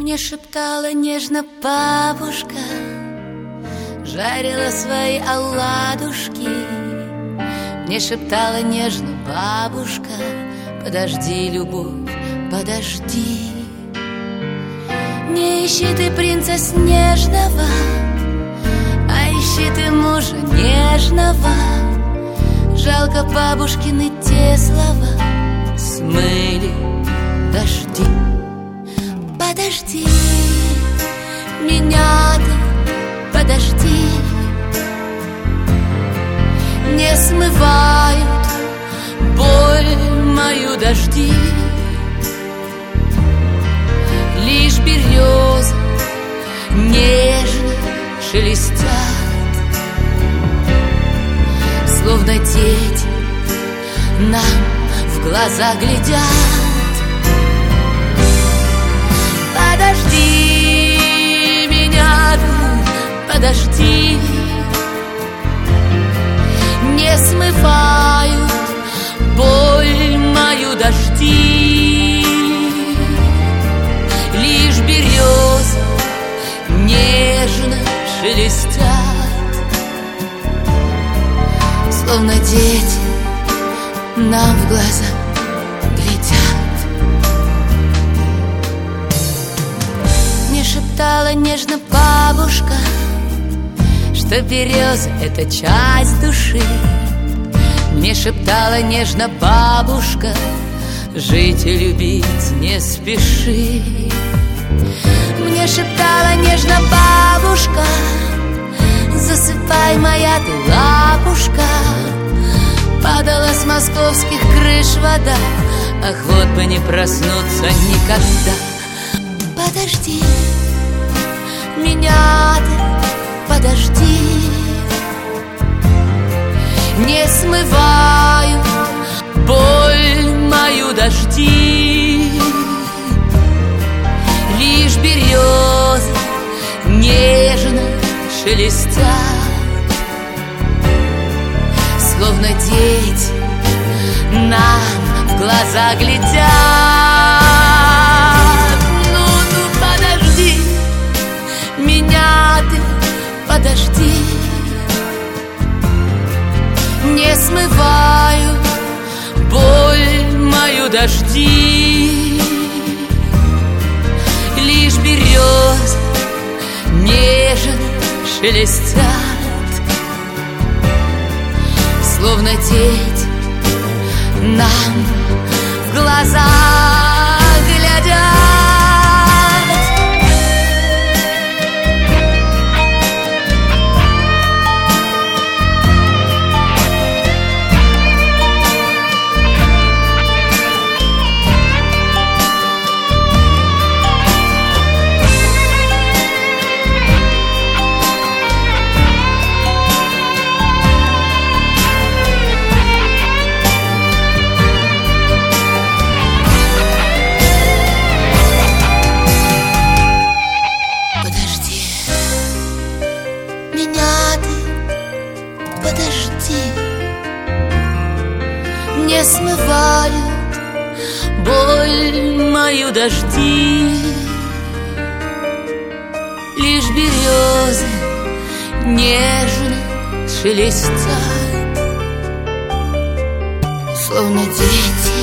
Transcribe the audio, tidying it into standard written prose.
Мне шептала нежно бабушка, жарила свои оладушки. Мне шептала нежно бабушка: подожди, любовь, подожди. Не ищи ты принца снежного, а ищи ты мужа нежного. Жалко бабушкины те слова смыли дожди. Подожди, меня ты подожди. Не смывают боль мою дожди. Лишь березы нежно шелестят, словно дети нам в глаза глядят. Подожди, меня тут подожди. Не смывают боль мою дожди. Лишь березы нежно шелестят, словно дети нам в глаза глядят. Мне шептала нежно бабушка, что береза — это часть души. Мне шептала нежно бабушка: жить и любить не спеши. Мне шептала нежно бабушка: засыпай, моя ты лапушка. Падала с московских крыш вода, ах, вот бы не проснуться никогда. Подожди, меня ты подожди. Не смывают боль мою дожди. Лишь березы нежно шелестят, словно дети нам в глаза глядят. Ну, подожди, меня ты подожди. Не смывают боль мою дожди. Лишь березы нежно шелестят, словно дети нам в глаза глядят. Не смывают боль мою дожди. Лишь березы нежно шелестят, словно дети